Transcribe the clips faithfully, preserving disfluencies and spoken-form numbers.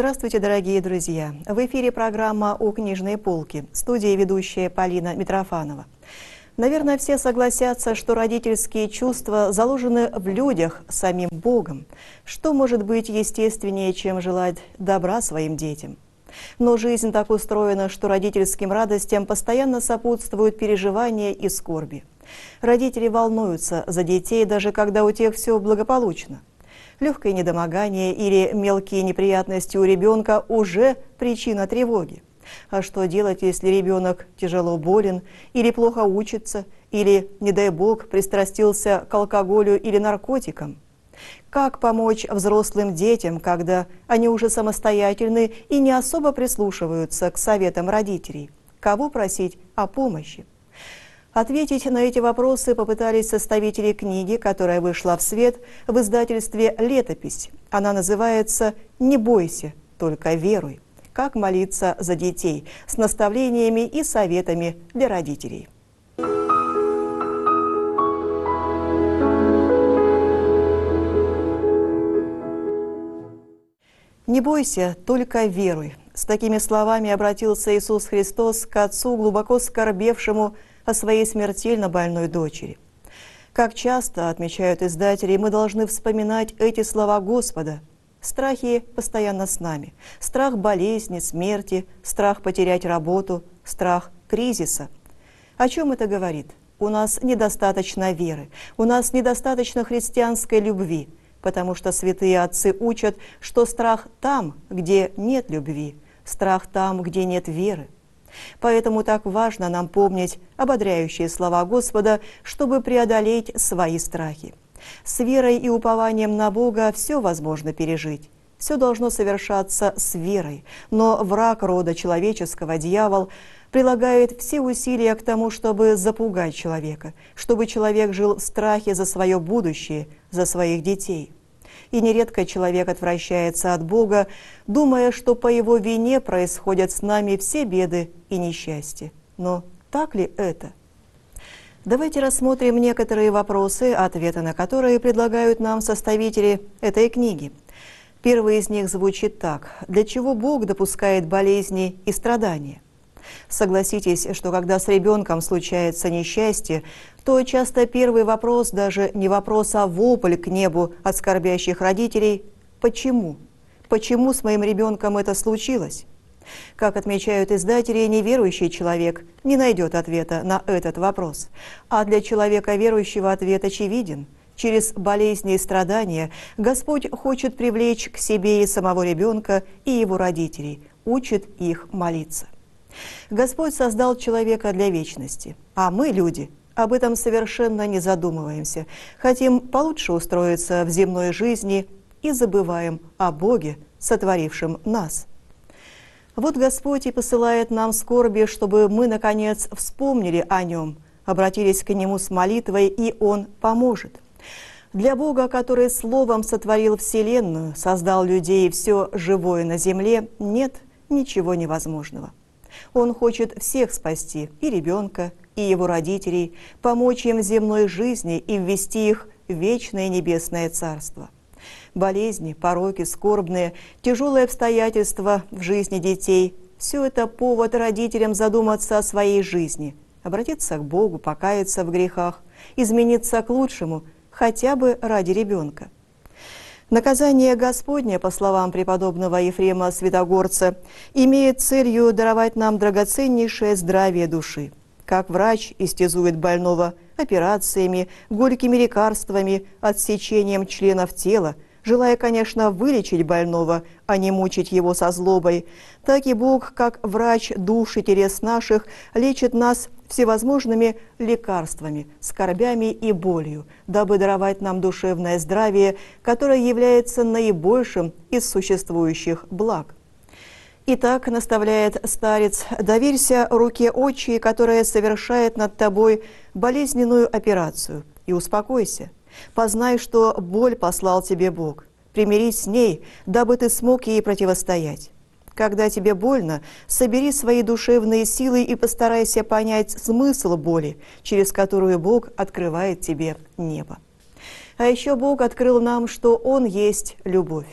Здравствуйте, дорогие друзья! В эфире программа «У книжной полки», в студии ведущая Полина Митрофанова. Наверное, все согласятся, что родительские чувства заложены в людях самим Богом. Что может быть естественнее, чем желать добра своим детям? Но жизнь так устроена, что родительским радостям постоянно сопутствуют переживания и скорби. Родители волнуются за детей, даже когда у тех все благополучно. Легкое недомогание или мелкие неприятности у ребенка уже причина тревоги. А что делать, если ребенок тяжело болен, или плохо учится, или, не дай бог, пристрастился к алкоголю или наркотикам? Как помочь взрослым детям, когда они уже самостоятельны и не особо прислушиваются к советам родителей? Кого просить о помощи? Ответить на эти вопросы попытались составители книги, которая вышла в свет в издательстве «Летопись». Она называется «Не бойся, только веруй. Как молиться за детей» с наставлениями и советами для родителей. «Не бойся, только веруй». С такими словами обратился Иисус Христос к отцу, глубоко скорбевшему о своей смертельно больной дочери. Как часто, отмечают издатели, мы должны вспоминать эти слова Господа. Страхи постоянно с нами. Страх болезни, смерти, страх потерять работу, страх кризиса. О чем это говорит? У нас недостаточно веры, у нас недостаточно христианской любви, потому что святые отцы учат, что страх там, где нет любви, страх там, где нет веры. Поэтому так важно нам помнить ободряющие слова Господа, чтобы преодолеть свои страхи. С верой и упованием на Бога все возможно пережить. Все должно совершаться с верой, но враг рода человеческого, дьявол, прилагает все усилия к тому, чтобы запугать человека, чтобы человек жил в страхе за свое будущее, за своих детей. И нередко человек отвращается от Бога, думая, что по его вине происходят с нами все беды и несчастья. Но так ли это? Давайте рассмотрим некоторые вопросы, ответы на которые предлагают нам составители этой книги. Первый из них звучит так: для чего Бог допускает болезни и страдания? Согласитесь, что когда с ребенком случается несчастье, то часто первый вопрос даже не вопрос, а вопль к небу от скорбящих родителей: почему? Почему с моим ребенком это случилось? Как отмечают издатели, неверующий человек не найдет ответа на этот вопрос. А для человека верующего ответ очевиден. Через болезни и страдания Господь хочет привлечь к себе и самого ребенка, и его родителей, учит их молиться. Господь создал человека для вечности, а мы, люди, об этом совершенно не задумываемся. Хотим получше устроиться в земной жизни и забываем о Боге, сотворившем нас. Вот Господь и посылает нам скорби, чтобы мы, наконец, вспомнили о Нем, обратились к Нему с молитвой, и Он поможет. Для Бога, который Словом сотворил Вселенную, создал людей и все живое на земле, нет ничего невозможного. Он хочет всех спасти, и ребенка, и его родителей, помочь им в земной жизни и ввести их в вечное небесное царство. Болезни, пороки, скорбные, тяжелые обстоятельства в жизни детей – все это повод родителям задуматься о своей жизни, обратиться к Богу, покаяться в грехах, измениться к лучшему, хотя бы ради ребенка. Наказание Господне, по словам преподобного Ефрема Святогорца, имеет целью даровать нам драгоценнейшее здравие души. Как врач истязует больного операциями, горькими лекарствами, отсечением членов тела, желая, конечно, вылечить больного, а не мучить его со злобой, так и Бог, как врач душ и телес наших, лечит нас всевозможными лекарствами, скорбями и болью, дабы даровать нам душевное здравие, которое является наибольшим из существующих благ. Итак, наставляет старец, доверься руке отчей, которая совершает над тобой болезненную операцию, и успокойся. Познай, что боль послал тебе Бог. Примирись с ней, дабы ты смог ей противостоять. Когда тебе больно, собери свои душевные силы и постарайся понять смысл боли, через которую Бог открывает тебе небо. А еще Бог открыл нам, что Он есть любовь.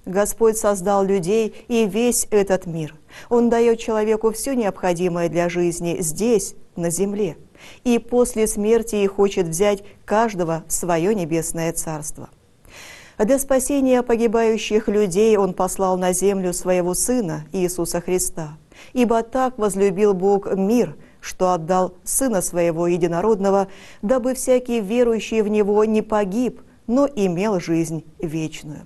Господь создал людей и весь этот мир. Он дает человеку все необходимое для жизни здесь, на земле, и после смерти хочет взять каждого в свое небесное царство. Для спасения погибающих людей Он послал на землю Своего Сына Иисуса Христа. Ибо так возлюбил Бог мир, что отдал Сына Своего Единородного, дабы всякий верующий в Него не погиб, но имел жизнь вечную.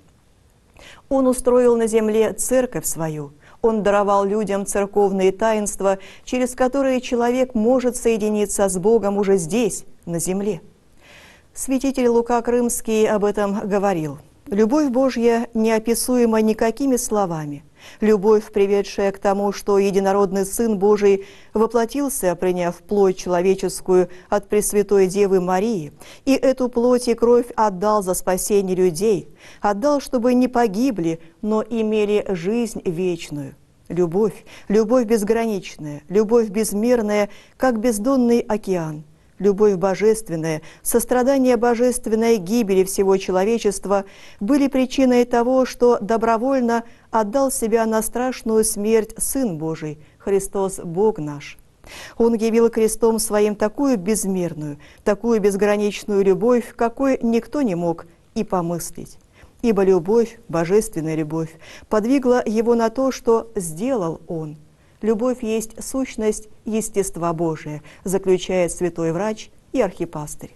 Он устроил на земле церковь свою. Он даровал людям церковные таинства, через которые человек может соединиться с Богом уже здесь, на земле. Святитель Лука Крымский об этом говорил. «Любовь Божья неописуема никакими словами. Любовь, приведшая к тому, что единородный Сын Божий воплотился, приняв плоть человеческую от Пресвятой Девы Марии, и эту плоть и кровь отдал за спасение людей, отдал, чтобы не погибли, но имели жизнь вечную. Любовь, любовь безграничная, любовь безмерная, как бездонный океан. Любовь божественная, сострадание божественной гибели всего человечества были причиной того, что добровольно отдал себя на страшную смерть Сын Божий, Христос Бог наш. Он явил крестом Своим такую безмерную, такую безграничную любовь, какой никто не мог и помыслить. Ибо любовь, божественная любовь, подвигла Его на то, что сделал Он. Любовь есть сущность естества Божия, заключает святой врач и архипастырь.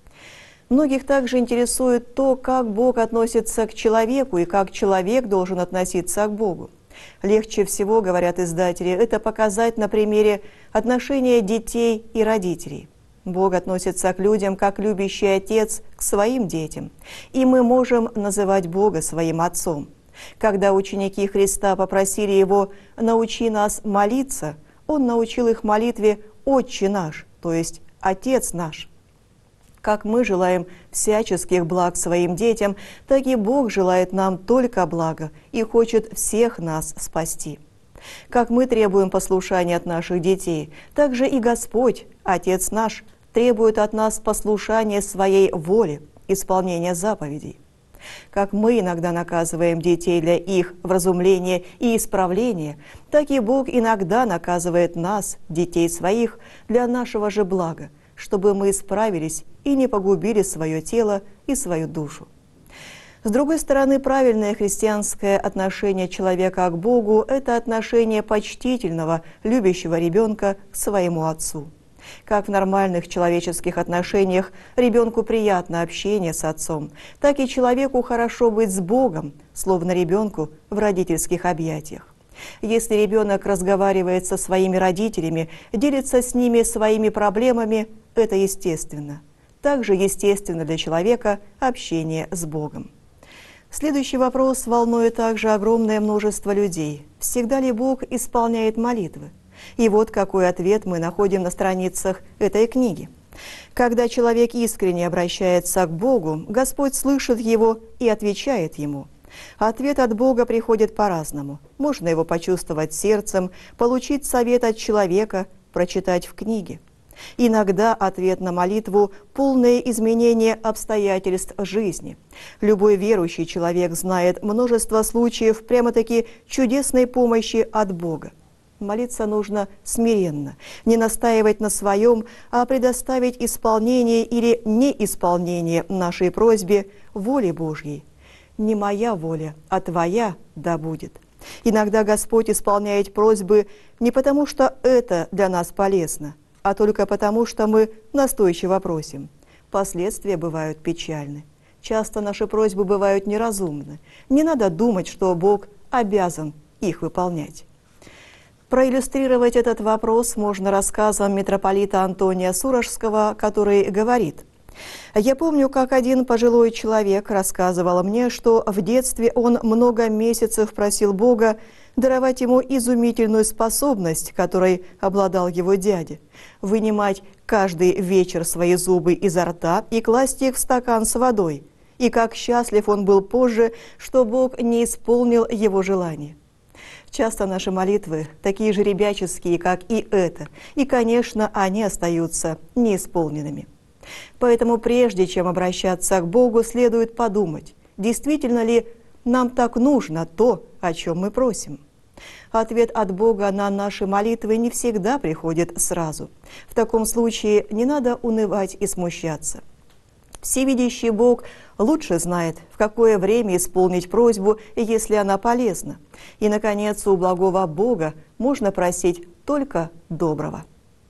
Многих также интересует то, как Бог относится к человеку и как человек должен относиться к Богу. Легче всего, говорят издатели, это показать на примере отношения детей и родителей. Бог относится к людям, как любящий отец к своим детям, и мы можем называть Бога своим отцом. Когда ученики Христа попросили Его «научи нас молиться», Он научил их молитве «Отче наш», то есть «Отец наш». Как мы желаем всяческих благ своим детям, так и Бог желает нам только блага и хочет всех нас спасти. Как мы требуем послушания от наших детей, так же и Господь, Отец наш, требует от нас послушания Своей воле, исполнения заповедей. Как мы иногда наказываем детей для их вразумления и исправления, так и Бог иногда наказывает нас, детей своих, для нашего же блага, чтобы мы исправились и не погубили свое тело и свою душу. С другой стороны, правильное христианское отношение человека к Богу – это отношение почтительного, любящего ребенка к своему отцу. Как в нормальных человеческих отношениях ребенку приятно общение с отцом, так и человеку хорошо быть с Богом, словно ребенку в родительских объятиях. Если ребенок разговаривает со своими родителями, делится с ними своими проблемами, это естественно. Также естественно для человека общение с Богом. Следующий вопрос волнует также огромное множество людей. Всегда ли Бог исполняет молитвы? И вот какой ответ мы находим на страницах этой книги. Когда человек искренне обращается к Богу, Господь слышит его и отвечает ему. Ответ от Бога приходит по-разному. Можно его почувствовать сердцем, получить совет от человека, прочитать в книге. Иногда ответ на молитву – полное изменение обстоятельств жизни. Любой верующий человек знает множество случаев прямо-таки чудесной помощи от Бога. Молиться нужно смиренно, не настаивать на своем, а предоставить исполнение или неисполнение нашей просьбе воле Божьей. Не моя воля, а Твоя да будет. Иногда Господь исполняет просьбы не потому, что это для нас полезно, а только потому, что мы настойчиво просим. Последствия бывают печальны. Часто наши просьбы бывают неразумны. Не надо думать, что Бог обязан их выполнять. Проиллюстрировать этот вопрос можно рассказом митрополита Антония Сурожского, который говорит: «Я помню, как один пожилой человек рассказывал мне, что в детстве он много месяцев просил Бога даровать ему изумительную способность, которой обладал его дядя, вынимать каждый вечер свои зубы изо рта и класть их в стакан с водой, и как счастлив он был позже, что Бог не исполнил его желание». Часто наши молитвы такие же ребяческие, как и это, и, конечно, они остаются неисполненными. Поэтому прежде чем обращаться к Богу, следует подумать, действительно ли Нам так нужно то, о чем мы просим. Ответ от Бога на наши молитвы не всегда приходит сразу. В таком случае не надо унывать и смущаться. Всевидящий Бог лучше знает, в какое время исполнить просьбу, если она полезна. И, наконец, у благого Бога можно просить только доброго.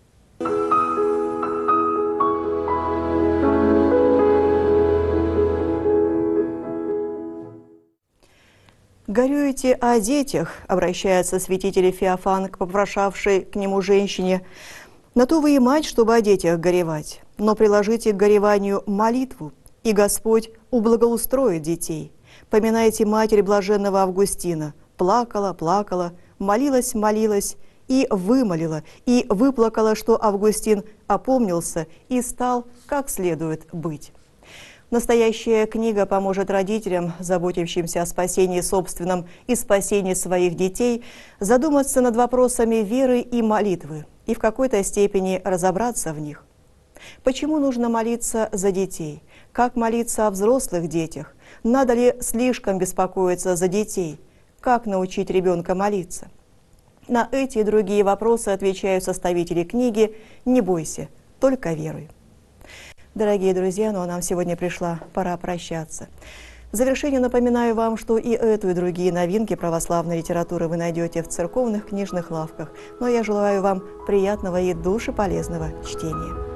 «Горюете о детях», — обращается святитель Феофан к попрошавшей к нему женщине. «На то вы и мать, чтобы о детях горевать, но приложите к гореванию молитву, и Господь ублагоустроит детей. Поминайте матерь блаженного Августина. Плакала, плакала, молилась, молилась, и вымолила, и выплакала, что Августин опомнился и стал как следует быть». Настоящая книга поможет родителям, заботящимся о спасении собственном и спасении своих детей, задуматься над вопросами веры и молитвы и в какой-то степени разобраться в них. Почему нужно молиться за детей? Как молиться о взрослых детях? Надо ли слишком беспокоиться за детей? Как научить ребенка молиться? На эти и другие вопросы отвечают составители книги «Не бойся, только веруй». Дорогие друзья, ну а нам сегодня пришла пора прощаться. В завершение напоминаю вам, что и эту, и другие новинки православной литературы вы найдете в церковных книжных лавках. Но я желаю вам приятного и душеполезного чтения.